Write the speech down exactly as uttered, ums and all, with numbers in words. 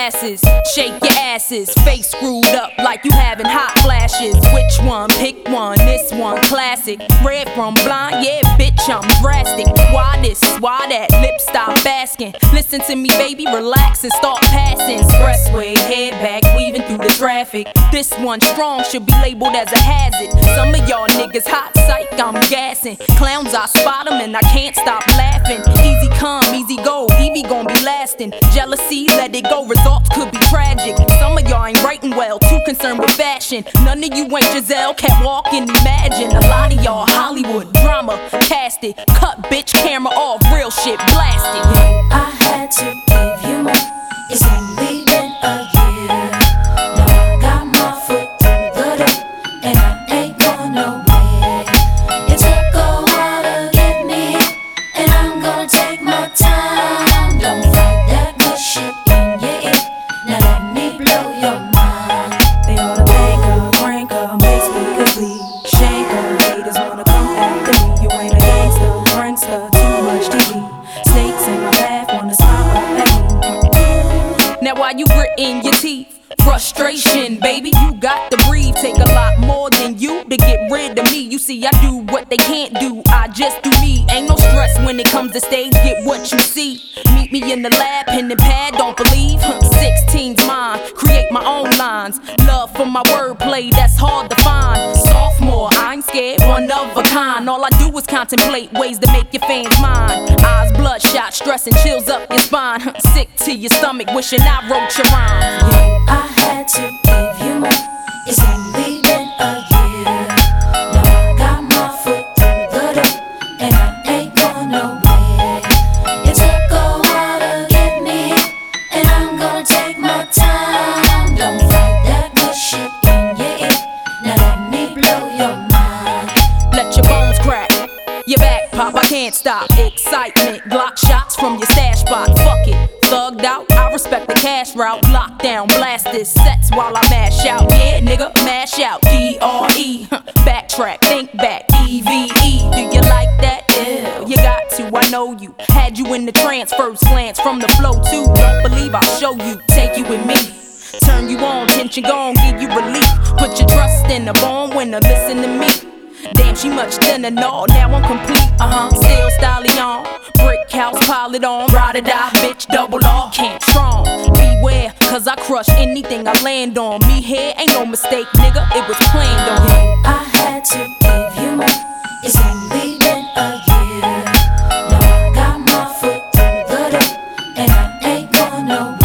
glasses, shake your asses, face screwed up like you having hot flashes. Which one? Pick one, this one classic. Red from blind, yeah bitch I'm drastic. Why this, why that, lip stop asking. Listen to me baby, relax and start passing. Expressway, head back, weaving through the traffic. This one strong, should be labeled as a hazard. Some of y'all niggas hot psych, I'm gassing. Clowns I spot them and I can't stop laughing. Easy come, easy go, Evie gon' be lasting. Jealousy, let it go, results could be tragic. Some of y'all ain't writing well, too concerned with fashion. None of you ain't Giselle, can't walk and imagine. A lot of y'all Hollywood drama, cast it. Cut bitch, camera off, real shit blasted. I had to give you more, it's only been a year. Now I got my foot through the door, and I ain't going nowhere. It took a while to get me, and I'm gonna take my time. Don't fight that bullshit in your ear, now let me blow your mind. They oughta thank her, crank her, make speakers bleed. Shake her, haters wanna come after me. You ain't a gangster, prankster, too much T V. Snakes in my path, wanna smile up at me. Now while you gritting your teeth, frustration, baby, you got to breathe. Take a lot more than you to get rid of me. You see, I do what they can't do, I just do me. Ain't no stress when it comes to stage, get what you see. Meet me in the lab, pen and pad, don't believe. Huh, sixteen's mine, create my own lines. Love for my wordplay, that's hard to find. Sophomore, I ain't scared, one of a kind. All I do is contemplate ways to make your fans mine. Eyes bloodshot, stress and chills up your spine. Huh, sick to your stomach, wishing I wrote your rhymes. I had to give you more, it's only been a year. Now I got my foot through the door, and I ain't going nowhere. It took a while to get me, and I'm gonna take my time. Don't fight that bullshit in your ear, now let me blow your mind. Let your bones crack, your back pop, I can't stop. Excitement, Glock shots from your stash spot. Fuck it, thugged out, I respect the cash route. Lockdown, blasted sets while I mash out. Yeah, nigga, mash out. D R E, backtrack, think back. E V E, do you like that? Yeah, you got to, I know you. Had you in the trance, first glance from the flow too. Don't believe I'll show you, take you with me. Turn you on, tension gone, give you relief. Put your trust in the born winner, listen to me. Damn, she much thinner, no, now I'm complete, uh-huh. Still stallion, brick house, pile it on. Ride or die, bitch, double R, can't strong. Beware, cause I crush anything I land on. Me here ain't no mistake, nigga, it was planned on. I had to give you more, it's only been a year. Now I got my foot through the door, and I ain't going nowhere.